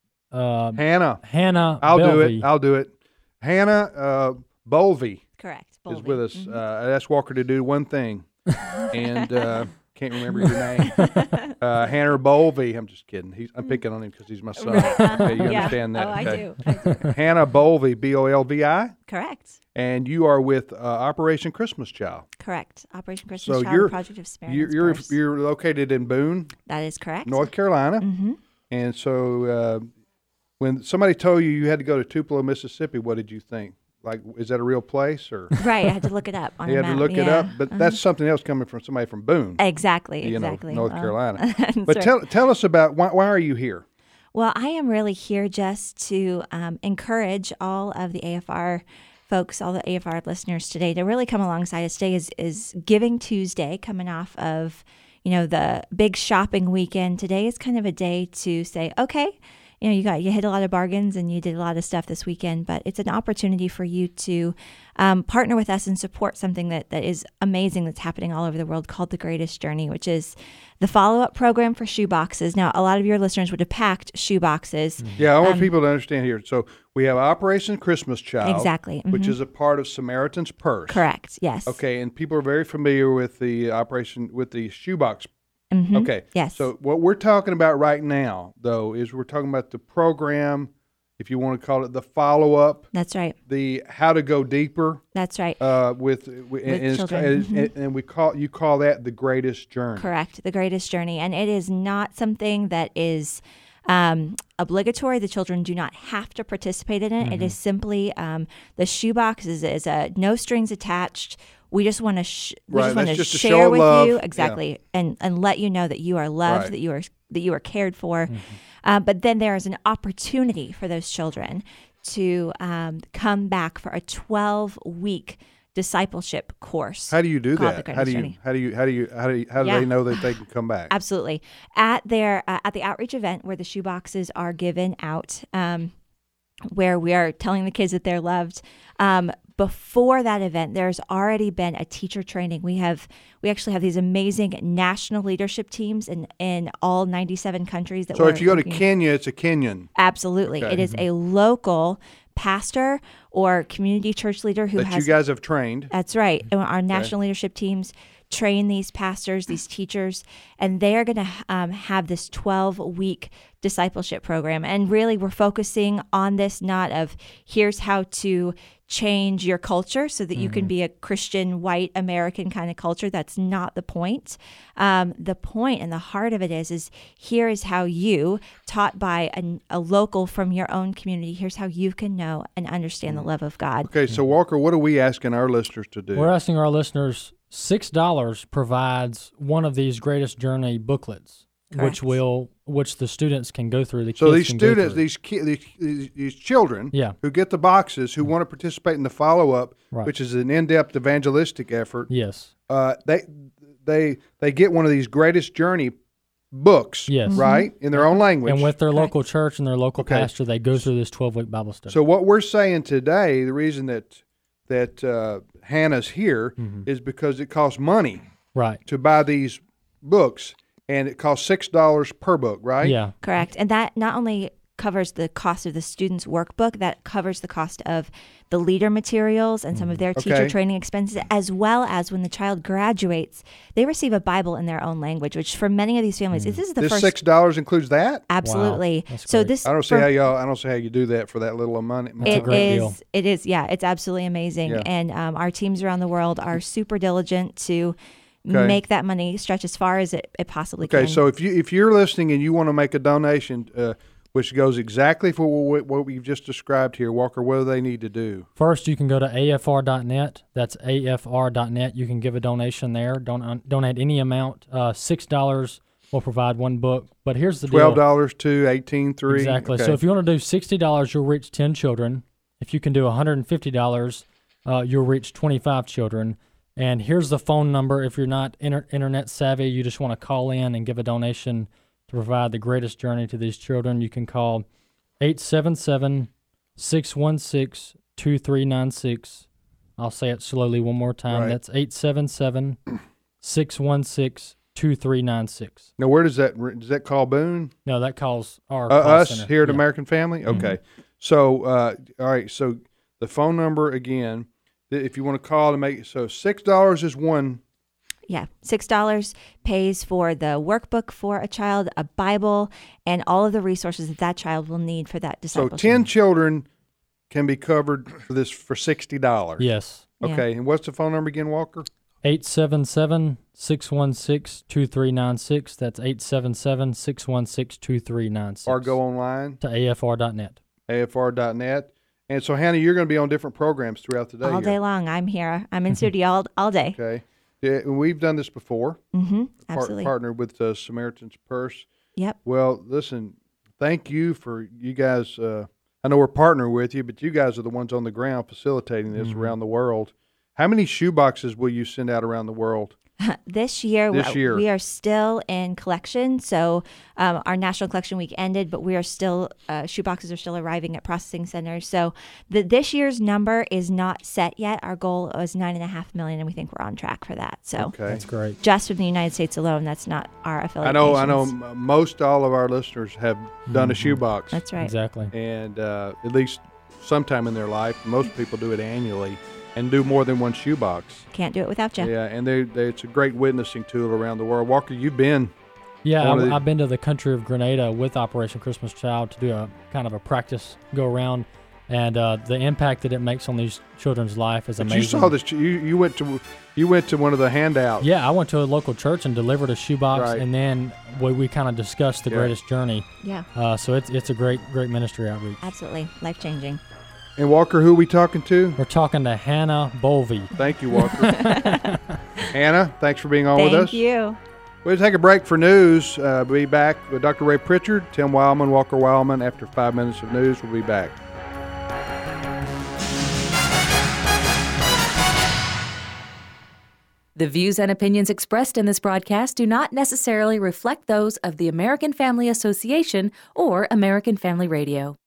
uh, Hannah. Hannah I'll do Belvey. it. I'll do it. Hannah uh, Bolvey Correct. is Bowlby. with us. Mhm. Uh, I asked Walker to do one thing, and uh, can't remember your name. Uh, Hannah Bolvey. I'm just kidding. He's, I'm picking on him because he's my son. Okay, you Yeah. understand that? Oh, I okay. do. I do. Hannah Bolvey, B O L V I, Correct. and you are with uh, Operation Christmas Child. Correct. Operation Christmas So Child, you're Project of you're Samaritan's you're, Purse. you're located in Boone, That is correct. North Carolina, Mm-hmm. and so uh, when somebody told you you had to go to Tupelo, Mississippi, what did you think? Like, is that a real place, or Right. I had to look it up on you a had to map. look it yeah. up? But Uh-huh. that's something else coming from somebody from Boone, exactly you know, exactly North Well, Carolina. that's But right. tell tell us about why why are you here? Well, I am really here just to um, encourage all of the A F R folks, all the A F R listeners today to really come alongside us. Today is, is Giving Tuesday, coming off of, you know, the big shopping weekend. Today is kind of a day to say, okay, you know, you got you hit a lot of bargains and you did a lot of stuff this weekend, but it's an opportunity for you to um, partner with us and support something that, that is amazing that's happening all over the world called The Greatest Journey, which is the follow-up program for shoe boxes. Now, a lot of your listeners would have packed shoe boxes. Yeah, I want Um, people to understand here. So we have Operation Christmas Child, Exactly, which mhm. is a part of Samaritan's Purse. Correct, yes. Okay, and people are very familiar with the operation with the shoebox. Mhm, Okay, yes. So what we're talking about right now, though, is we're talking about the program, if you want to call it the follow-up, That's right. the how to go deeper. That's right. Uh, with, with, and, it's- children, and, mhm. and we call you call that the greatest journey. Correct. The Greatest Journey. And it is not something that is um, obligatory. The children do not have to participate in it. Mm-hmm. It is simply um, the shoebox is, is a no strings attached. We just want to sh- we Right, just want that's to just a show share of with love. you Yeah. exactly and and let you know that you are loved, Right. that you are that you are cared for. Uh, but then there is an opportunity for those children to um, come back for a twelve week discipleship course. How do you do called The that? How Greatest do you Journey. how do you how do you how do you, how do Yeah. they know that they can come back? Absolutely. At their uh, at the outreach event where the shoe boxes are given out, um, where we are telling the kids that they're loved. Um, before that event, there's already been a teacher training. We have we actually have these amazing national leadership teams in, in all ninety-seven countries. That so we're if you go to working- Kenya, it's a Kenyan. Absolutely. Okay. It is a local pastor or community church leader who that has you guys have trained. That's right. And our national leadership teams train these pastors, these teachers, and they are going to um, have this twelve-week discipleship program. And really, we're focusing on this not of here's how to change your culture so that you can be a Christian, white American kind of culture. That's not the point. Um, the point and the heart of it is, is here is how you, taught by a, a local from your own community, here's how you can know and understand the love of God. Okay, so Walker, what are we asking our listeners to do? We're asking our listeners, six dollars provides one of these Greatest Journey booklets, Correct. which will which the students can go through. The So kids these can go students, through. these, ki- these these these children, Yeah. who get the boxes, who want to participate in the follow up, Right. which is an in depth evangelistic effort. Yes. Uh, they they they get one of these Greatest Journey books, Yes. right, in their own language. And with their Correct. local church and their local Okay. pastor, they go through this twelve-week Bible study. So what we're saying today, the reason that that uh, Hannah's here Mhm. is because it costs money right. to buy these books, and it costs six dollars per book, right? Yeah. Correct. And that not only covers the cost of the student's workbook, that covers the cost of the leader materials and some of their teacher Okay. training expenses, as well as when the child graduates, they receive a Bible in their own language, which for many of these families, this is the This first. six dollars includes that. Absolutely. That's So great. this I don't see for- how y'all. I don't see how you do that for that little of money. That's a It great is. deal. It is. Yeah, it's absolutely amazing. Yeah. And um, our teams around the world are super diligent to Okay. make that money stretch as far as it, it possibly Okay, can. so if you if you're listening and you want to make a donation, uh, which goes exactly for what, what we've just described here, Walker, what do they need to do? First, you can go to A F R dot net. That's A F R dot net. You can give a donation there. Don't uh, donate any amount. Uh, six dollars will provide one book. But here's the Twelve deal. dollars to eighteen three. Exactly. Okay. So if you want to do sixty dollars, you'll reach ten children. If you can do one hundred fifty dollars, uh, you'll reach twenty-five children. And here's the phone number. If you're not inter- internet savvy, you just want to call in and give a donation to provide the greatest journey to these children. You can call eight seven seven, six one six, two three nine six. I'll say it slowly one more time. Right. That's eight seven seven, six one six, two three nine six. Now, where does that does that call Boone? No, that calls our Uh, call us center. here at Yeah. American Family. Okay, so uh, all right. So the phone number again, th- if you want to call to make it so six dollars is one. Yeah, six dollars pays for the workbook for a child, a Bible, and all of the resources that that child will need for that So discipleship. ten children can be covered for this for sixty dollars. Yes. Yeah. Okay, and what's the phone number again, Walker? eight seven seven, six one six, two three nine six. That's eight seven seven, six one six, two three nine six. Or go online, to A F R dot net. A F R dot net. And so, Hannah, you're going to be on different programs throughout the day. all here. day long. I'm here. I'm in studio all, all day. Okay. Yeah, and we've done this before. Mm-hmm. Par- Absolutely. partnered with uh, Samaritan's Purse. Yep. Well, listen, thank you for you guys. Uh, I know we're partnering with you, but you guys are the ones on the ground facilitating this Mhm. around the world. How many shoe boxes will you send out around the world? This year, This w- year. we are still in collection. So um, our national collection week ended, but we are still uh, shoe boxes are still arriving at processing centers. So the this year's number is not set yet. Our goal was nine and a half million, and we think we're on track for that. So Okay. That's great. just from the United States alone, that's not our affiliate. I know. I know. nations. m- Most all of our listeners have done a Mhm. shoe box, That's right. Exactly. and uh, at least sometime in their life. Most people do it annually and do more than one shoe box. Can't do it without you. Yeah, and they, they it's a great witnessing tool around the world. Walker, you've been. Yeah, One of I've, the- I've been to the country of Grenada with Operation Christmas Child to do a kind of a practice go around, and uh, the impact that it makes on these children's life is But amazing. you saw this. You you went to you went to one of the handouts. Yeah, I went to a local church and delivered a shoebox, Right. and then we, we kind of discussed the Yeah. greatest journey. Yeah, Uh, so it's it's a great great ministry outreach. absolutely. Life changing. And Walker, who are we talking to? We're talking to Hannah Bolvey. Thank you, Walker. Hannah, thanks for being on with us. Thank you. We'll take a break for news. Uh, we'll be back with Doctor Ray Pritchard, Tim Wildman, Walker Wildman. After five minutes of news, we'll be back. The views and opinions expressed in this broadcast do not necessarily reflect those of the American Family Association or American Family Radio.